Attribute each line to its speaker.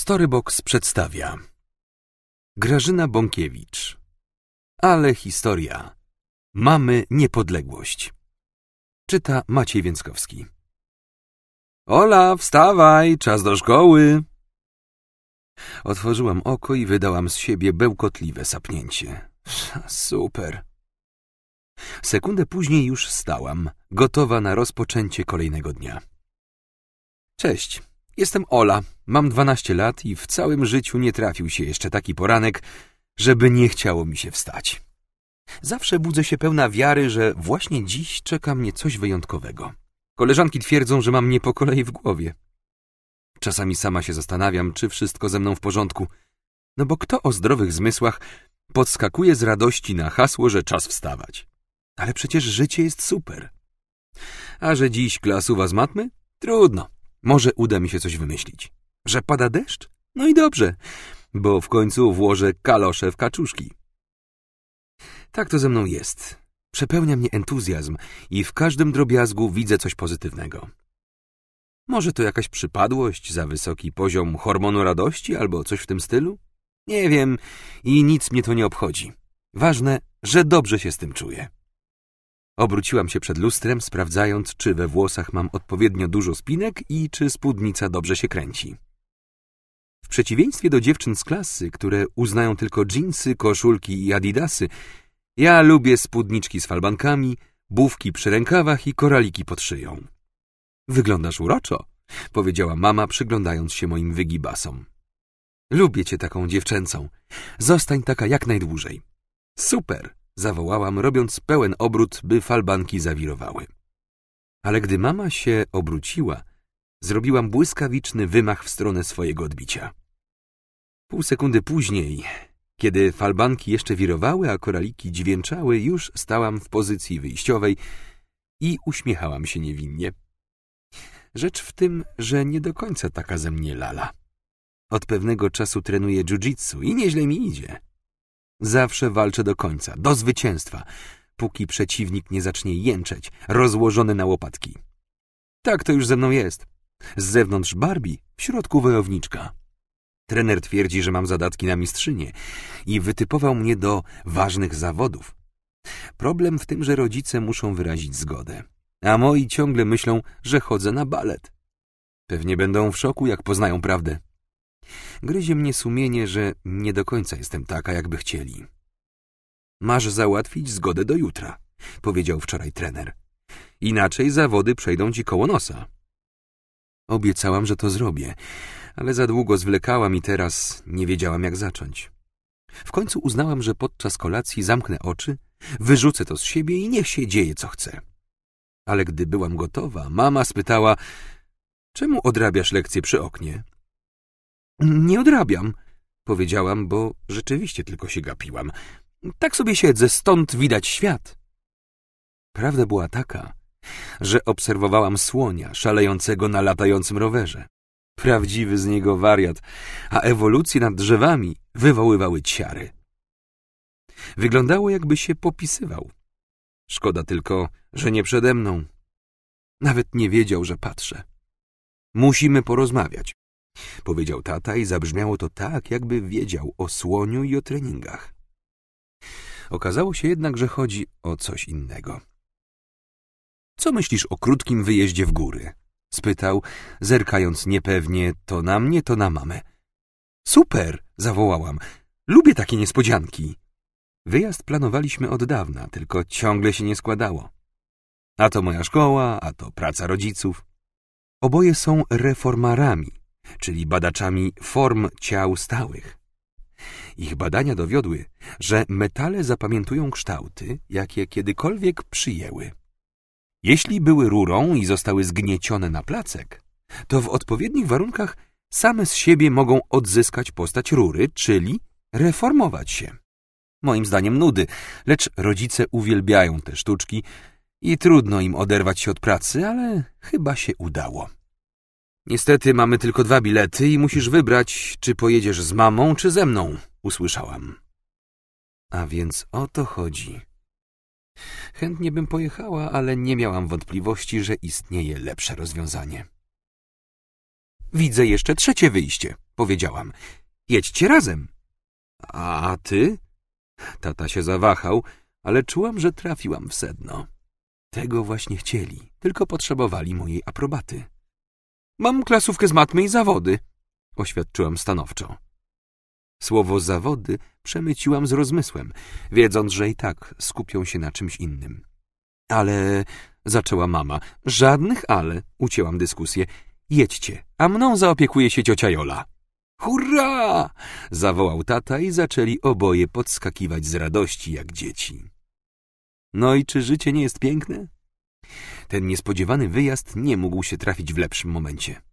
Speaker 1: Storybox przedstawia Grażyna Bąkiewicz. Ale historia. Mamy niepodległość. Czyta Maciej Więckowski. Ola, wstawaj, czas do szkoły. Otworzyłam oko i wydałam z siebie bełkotliwe sapnięcie. Super. Sekundę później już stałam, gotowa na rozpoczęcie kolejnego dnia. Cześć, jestem Ola, mam 12 lat i w całym życiu nie trafił się jeszcze taki poranek, żeby nie chciało mi się wstać. Zawsze budzę się pełna wiary, że właśnie dziś czeka mnie coś wyjątkowego. Koleżanki twierdzą, że mam nie po kolei w głowie. Czasami sama się zastanawiam, czy wszystko ze mną w porządku. No bo kto o zdrowych zmysłach podskakuje z radości na hasło, że czas wstawać? Ale przecież życie jest super. A że dziś klasuwa z matmy? Trudno. Może uda mi się coś wymyślić. Że pada deszcz? No i dobrze, bo w końcu włożę kalosze w kaczuszki. Tak to ze mną jest. Przepełnia mnie entuzjazm i w każdym drobiazgu widzę coś pozytywnego. Może to jakaś przypadłość, za wysoki poziom hormonu radości albo coś w tym stylu? Nie wiem i nic mnie to nie obchodzi. Ważne, że dobrze się z tym czuję. Obróciłam się przed lustrem, sprawdzając, czy we włosach mam odpowiednio dużo spinek i czy spódnica dobrze się kręci. W przeciwieństwie do dziewczyn z klasy, które uznają tylko dżinsy, koszulki i adidasy, ja lubię spódniczki z falbankami, bufki przy rękawach i koraliki pod szyją. Wyglądasz uroczo, powiedziała mama, przyglądając się moim wygibasom. Lubię cię taką dziewczęcą. Zostań taka jak najdłużej. Super, zawołałam, robiąc pełen obrót, by falbanki zawirowały. Ale gdy mama się obróciła, zrobiłam błyskawiczny wymach w stronę swojego odbicia. Pół sekundy później, kiedy falbanki jeszcze wirowały, a koraliki dźwięczały, już stałam w pozycji wyjściowej i uśmiechałam się niewinnie. Rzecz w tym, że nie do końca taka ze mnie lala. Od pewnego czasu trenuję jiu-jitsu i nieźle mi idzie. Zawsze walczę do końca, do zwycięstwa, póki przeciwnik nie zacznie jęczeć, rozłożony na łopatki. Tak to już ze mną jest. Z zewnątrz Barbie, w środku wojowniczka. Trener twierdzi, że mam zadatki na mistrzynię i wytypował mnie do ważnych zawodów. Problem w tym, że rodzice muszą wyrazić zgodę, a moi ciągle myślą, że chodzę na balet. Pewnie będą w szoku, jak poznają prawdę. Gryzie mnie sumienie, że nie do końca jestem taka, jakby chcieli. Masz załatwić zgodę do jutra, powiedział wczoraj trener. Inaczej zawody przejdą ci koło nosa. Obiecałam, że to zrobię, ale za długo zwlekałam i teraz nie wiedziałam, jak zacząć. W końcu uznałam, że podczas kolacji zamknę oczy, wyrzucę to z siebie i niech się dzieje, co chce. Ale gdy byłam gotowa, mama spytała, czemu odrabiasz lekcje przy oknie? Nie odrabiam, powiedziałam, bo rzeczywiście tylko się gapiłam. Tak sobie siedzę, stąd widać świat. Prawda była taka, że obserwowałam słonia szalejącego na latającym rowerze. Prawdziwy z niego wariat, a ewolucje nad drzewami wywoływały ciary. Wyglądało, jakby się popisywał. Szkoda tylko, że nie przede mną. Nawet nie wiedział, że patrzę. Musimy porozmawiać, powiedział tata i zabrzmiało to tak, jakby wiedział o słoniu i o treningach. Okazało się jednak, że chodzi o coś innego. Co myślisz o krótkim wyjeździe w góry? Spytał, zerkając niepewnie to na mnie, to na mamę. Super, zawołałam. Lubię takie niespodzianki. Wyjazd planowaliśmy od dawna, tylko ciągle się nie składało. A to moja szkoła, a to praca rodziców. Oboje są reformarami, czyli badaczami form ciał stałych. Ich badania dowiodły, że metale zapamiętują kształty, jakie kiedykolwiek przyjęły. Jeśli były rurą i zostały zgniecione na placek, to w odpowiednich warunkach same z siebie mogą odzyskać postać rury, czyli reformować się. Moim zdaniem nudy, lecz rodzice uwielbiają te sztuczki i trudno im oderwać się od pracy, ale chyba się udało. Niestety mamy tylko 2 bilety i musisz wybrać, czy pojedziesz z mamą, czy ze mną, usłyszałam. A więc o to chodzi. Chętnie bym pojechała, ale nie miałam wątpliwości, że istnieje lepsze rozwiązanie. Widzę jeszcze 3. wyjście, powiedziałam. Jedźcie razem. A ty? Tata się zawahał, ale czułam, że trafiłam w sedno. Tego właśnie chcieli, tylko potrzebowali mojej aprobaty. Mam klasówkę z matmy i zawody, oświadczyłam stanowczo. Słowo zawody przemyciłam z rozmysłem, wiedząc, że i tak skupią się na czymś innym. Ale, zaczęła mama, żadnych ale, ucięłam dyskusję. Jedźcie, a mną zaopiekuje się ciocia Jola. Hurra! Zawołał tata i zaczęli oboje podskakiwać z radości jak dzieci. No i czy życie nie jest piękne? Ten niespodziewany wyjazd nie mógł się trafić w lepszym momencie.